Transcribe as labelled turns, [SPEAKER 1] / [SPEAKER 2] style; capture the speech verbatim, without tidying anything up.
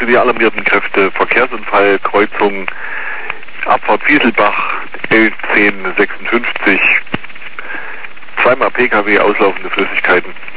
[SPEAKER 1] die alarmierten Kräfte. Verkehrsunfall, Kreuzung, Abfahrt Wieselbach, L zehn sechsundfünfzig. Zweimal P K W, auslaufende Flüssigkeiten.